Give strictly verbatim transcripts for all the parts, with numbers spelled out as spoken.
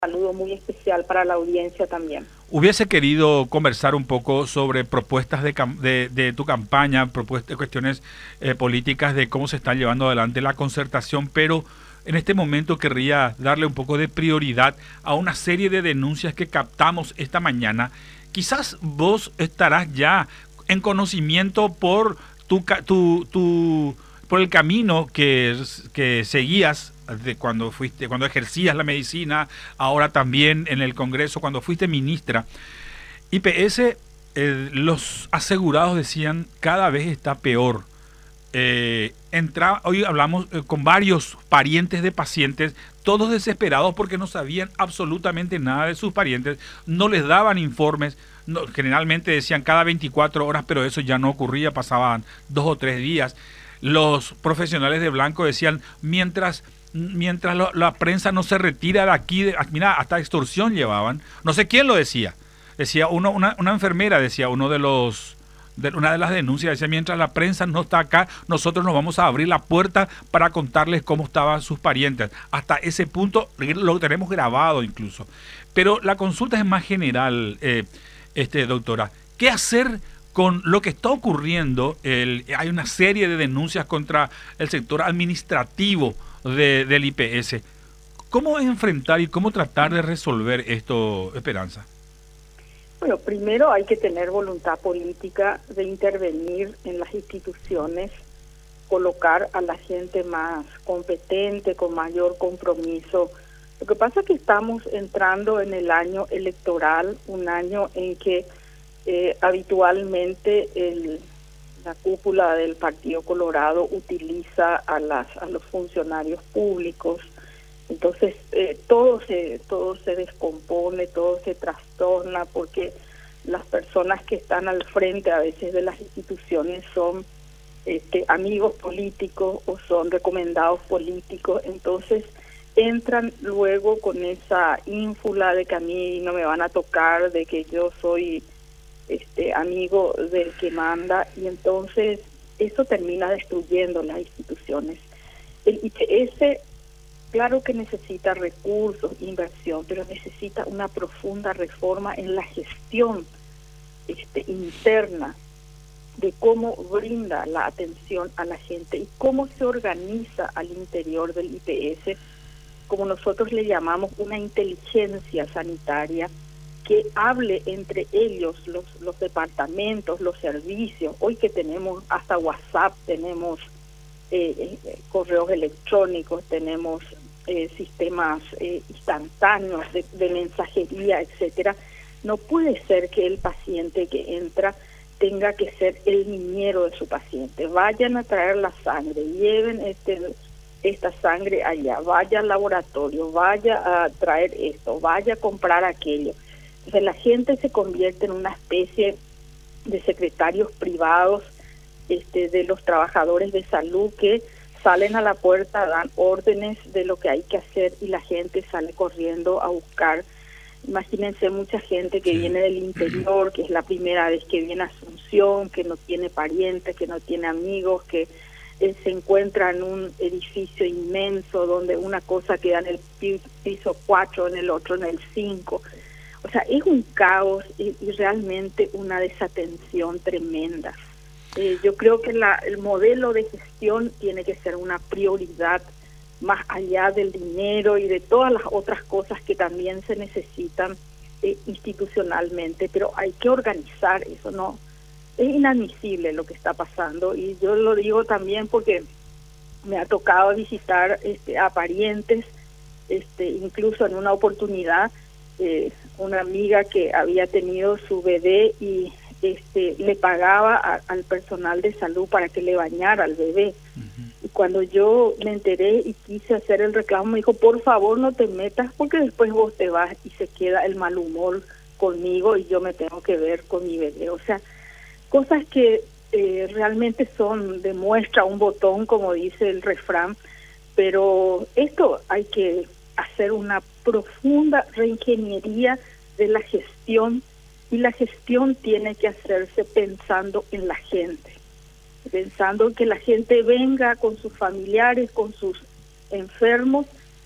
saludo muy especial para la audiencia también. Hubiese querido conversar un poco sobre propuestas de, de, de tu campaña, propuestas, cuestiones eh, políticas de cómo se está llevando adelante la concertación, pero en este momento querría darle un poco de prioridad a una serie de denuncias que captamos esta mañana. Quizás vos estarás ya en conocimiento por tu, tu, tu por el camino que, que seguías de cuando fuiste, cuando ejercías la medicina, ahora también en el Congreso, cuando fuiste ministra. I P S, eh, los asegurados decían, cada vez está peor. Eh, entra, hoy hablamos eh, con varios parientes de pacientes, todos desesperados porque no sabían absolutamente nada de sus parientes, no les daban informes, no, generalmente decían cada veinticuatro horas, pero eso ya no ocurría, pasaban dos o tres días. Los profesionales de blanco decían, mientras... mientras lo, la prensa no se retira de aquí, de, mira, hasta extorsión llevaban, no sé quién lo decía, decía uno, una, una enfermera, decía uno de los, de, una de las denuncias, decía, mientras la prensa no está acá, nosotros nos vamos a abrir la puerta para contarles cómo estaban sus parientes, hasta ese punto lo tenemos grabado incluso, pero la consulta es más general, eh, este, doctora, ¿qué hacer con lo que está ocurriendo? El, hay una serie de denuncias contra el sector administrativo De, del I P S. ¿Cómo enfrentar y cómo tratar de resolver esto, Esperanza? Bueno, primero hay que tener voluntad política de intervenir en las instituciones, colocar a la gente más competente, con mayor compromiso. Lo que pasa es que estamos entrando en el año electoral, un año en que eh, habitualmente el la cúpula del Partido Colorado utiliza a las a los funcionarios públicos, entonces eh, todo se todo se descompone, todo se trastorna porque las personas que están al frente a veces de las instituciones son este, amigos políticos o son recomendados políticos, entonces entran luego con esa ínfula de que a mí no me van a tocar, de que yo soy este amigo del que manda, y entonces eso termina destruyendo las instituciones. El I P S, claro que necesita recursos, inversión, pero necesita una profunda reforma en la gestión este, interna de cómo brinda la atención a la gente y cómo se organiza al interior del I P S, como nosotros le llamamos una inteligencia sanitaria, que hable entre ellos, los, los departamentos, los servicios. Hoy que tenemos hasta WhatsApp, tenemos eh, eh, correos electrónicos, tenemos eh, sistemas eh, instantáneos de, de mensajería, etcétera. No puede ser que el paciente que entra tenga que ser el niñero de su paciente. Vayan a traer la sangre, lleven este esta sangre allá, vaya al laboratorio, vaya a traer esto, vaya a comprar aquello. Entonces la gente se convierte en una especie de secretarios privados este, de los trabajadores de salud que salen a la puerta, dan órdenes de lo que hay que hacer y la gente sale corriendo a buscar. Imagínense mucha gente que sí. viene del interior, que es la primera vez que viene a Asunción, que no tiene parientes, que no tiene amigos, que eh, se encuentra en un edificio inmenso donde una cosa queda en el piso cuatro, en el otro en el cinco. O sea, es un caos y, y realmente una desatención tremenda. Eh, yo creo que la, el modelo de gestión tiene que ser una prioridad más allá del dinero y de todas las otras cosas que también se necesitan eh, institucionalmente, pero hay que organizar eso, ¿no? Es inadmisible lo que está pasando y yo lo digo también porque me ha tocado visitar este, a parientes, este, incluso en una oportunidad, Eh, una amiga que había tenido su bebé y este le pagaba a, al personal de salud para que le bañara al bebé. Uh-huh. Y cuando yo me enteré y quise hacer el reclamo, me dijo, por favor no te metas porque después vos te vas y se queda el mal humor conmigo y yo me tengo que ver con mi bebé. O sea, cosas que eh, realmente son de muestra un botón, como dice el refrán, pero esto hay que hacer una profunda reingeniería de la gestión y la gestión tiene que hacerse pensando en la gente, pensando que la gente venga con sus familiares, con sus enfermos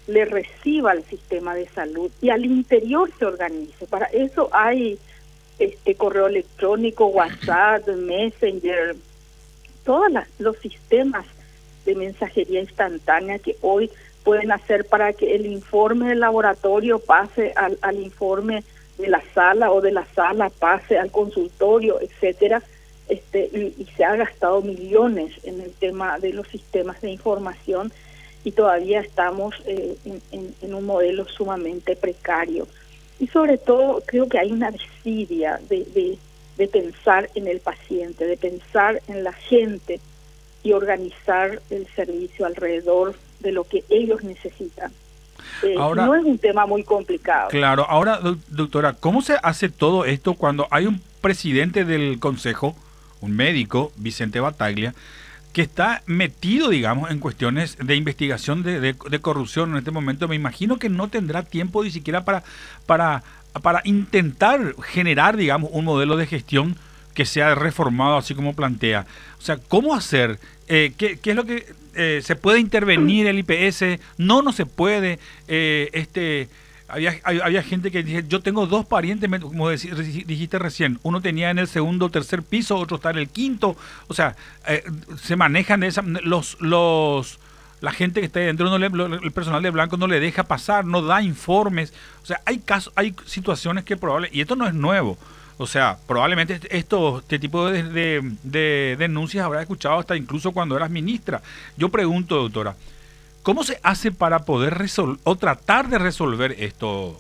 le reciba al sistema de salud y al interior se organice. Para eso hay este correo electrónico, WhatsApp, Messenger, todos las, los sistemas de mensajería instantánea que hoy pueden hacer para que el informe del laboratorio pase al, al informe de la sala o de la sala pase al consultorio, etcétera. Este, y, y se ha gastado millones en el tema de los sistemas de información y todavía estamos eh, en, en, en un modelo sumamente precario. Y sobre todo creo que hay una desidia de, de, de pensar en el paciente, de pensar en la gente y organizar el servicio alrededor de lo que ellos necesitan. Eh, ahora, no es un tema muy complicado. Claro, ahora, doctora, ¿cómo se hace todo esto cuando hay un presidente del Consejo, un médico, Vicente Battaglia, que está metido, digamos, en cuestiones de investigación de, de, de corrupción en este momento? Me imagino que no tendrá tiempo ni siquiera para, para, para intentar generar, digamos, un modelo de gestión que sea reformado así como plantea. O sea, ¿cómo hacer? Eh, ¿qué, ¿Qué es lo que eh, se puede intervenir el I P S? No, no se puede. Eh, este, había, había gente que dice, yo tengo dos parientes, como dijiste recién, uno tenía en el segundo o tercer piso, otro está en el quinto. O sea, eh, se manejan esa, los, los, la gente que está ahí dentro, no le, el personal de blanco no le deja pasar, no da informes. O sea, hay casos, hay situaciones que probable, y esto no es nuevo. O sea, probablemente esto, este tipo de, de, de denuncias habrás escuchado hasta incluso cuando eras ministra. Yo pregunto, doctora, ¿cómo se hace para poder resolver o tratar de resolver esto?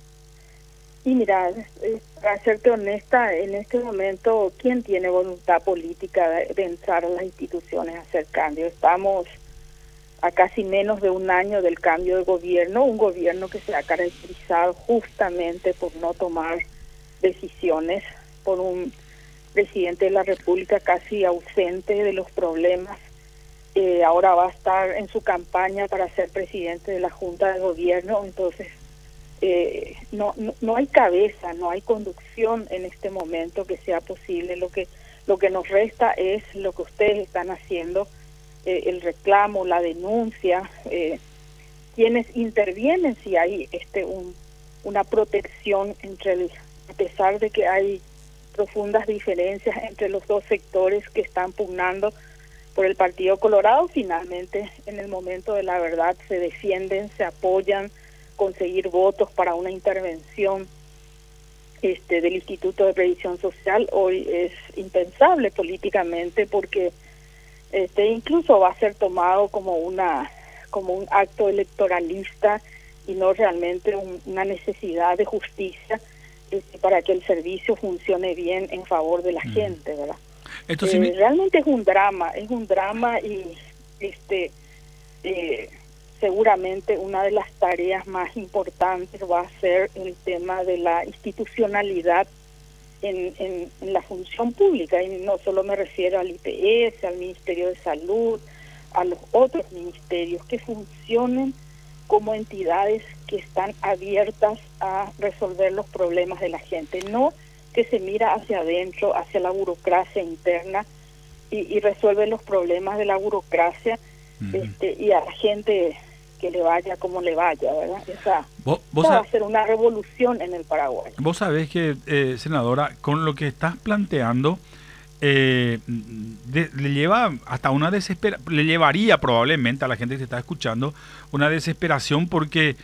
Y mira, para serte honesta, en este momento, ¿quién tiene voluntad política de, de entrar a las instituciones a hacer cambios? Estamos a casi menos de un año del cambio de gobierno, un gobierno que se ha caracterizado justamente por no tomar decisiones, por un presidente de la República casi ausente de los problemas. Eh, ahora va a estar en su campaña para ser presidente de la Junta de Gobierno, entonces eh, no, no no hay cabeza, no hay conducción en este momento que sea posible. Lo que lo que nos resta es lo que ustedes están haciendo, eh, el reclamo, la denuncia, eh, quienes intervienen si hay este un una protección entre el, a pesar de que hay profundas diferencias entre los dos sectores que están pugnando por el Partido Colorado, finalmente en el momento de la verdad se defienden, se apoyan, conseguir votos para una intervención este del Instituto de Previsión Social hoy es impensable políticamente, porque este incluso va a ser tomado como una como un acto electoralista y no realmente un, una necesidad de justicia este, para que el servicio funcione bien en favor de la mm. gente, ¿verdad? Esto sí me... eh, realmente es un drama, es un drama y este eh, seguramente una de las tareas más importantes va a ser el tema de la institucionalidad en, en, en la función pública, y no solo me refiero al I P S, al Ministerio de Salud, a los otros ministerios que funcionen como entidades que están abiertas a resolver los problemas de la gente, no que se mira hacia adentro, hacia la burocracia interna y, y resuelve los problemas de la burocracia uh-huh. este, y a la gente que le vaya como le vaya, ¿verdad? Esa, ¿Vos, vos esa va a ser una revolución en el Paraguay. Vos sabés que, eh, senadora, con lo que estás planteando, Eh, de, le lleva hasta una desesperación, le llevaría probablemente a la gente que se está escuchando una desesperación, porque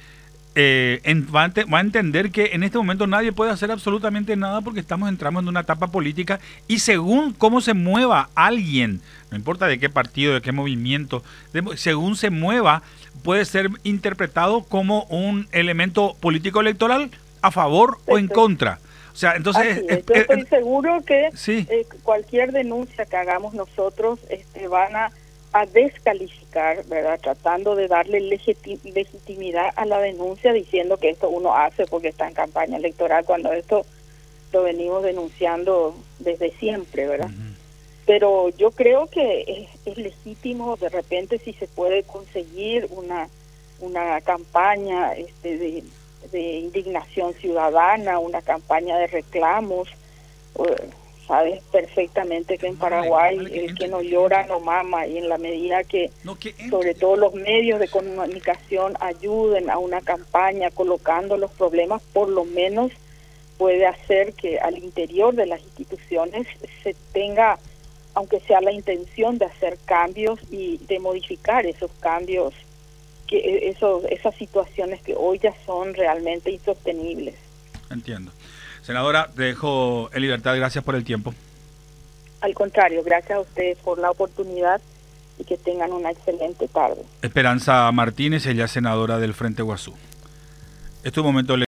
eh, en, va, a te, va a entender que en este momento nadie puede hacer absolutamente nada porque estamos entrando en una etapa política y según cómo se mueva alguien, no importa de qué partido, de qué movimiento, de, según se mueva, puede ser interpretado como un elemento político electoral a favor sí, o en sí. contra. O sea, entonces, es. Yo estoy eh, seguro que sí. eh, cualquier denuncia que hagamos nosotros este, van a, a descalificar, ¿verdad? Tratando de darle legiti- legitimidad a la denuncia, diciendo que esto uno hace porque está en campaña electoral, cuando esto lo venimos denunciando desde siempre, ¿verdad? Uh-huh. Pero yo creo que es, es legítimo, de repente, si se puede conseguir una una campaña este, de de indignación ciudadana, una campaña de reclamos, sabes perfectamente que en Paraguay el que no llora no mama, y en la medida que sobre todo los medios de comunicación ayuden a una campaña colocando los problemas, por lo menos puede hacer que al interior de las instituciones se tenga, aunque sea la intención de hacer cambios y de modificar esos cambios, que esos, esas situaciones que hoy ya son realmente insostenibles. Entiendo. Senadora, te dejo en libertad, gracias por el tiempo. Al contrario, gracias a ustedes por la oportunidad y que tengan una excelente tarde. Esperanza Martínez, ella es senadora del Frente Guazú. Este es un momento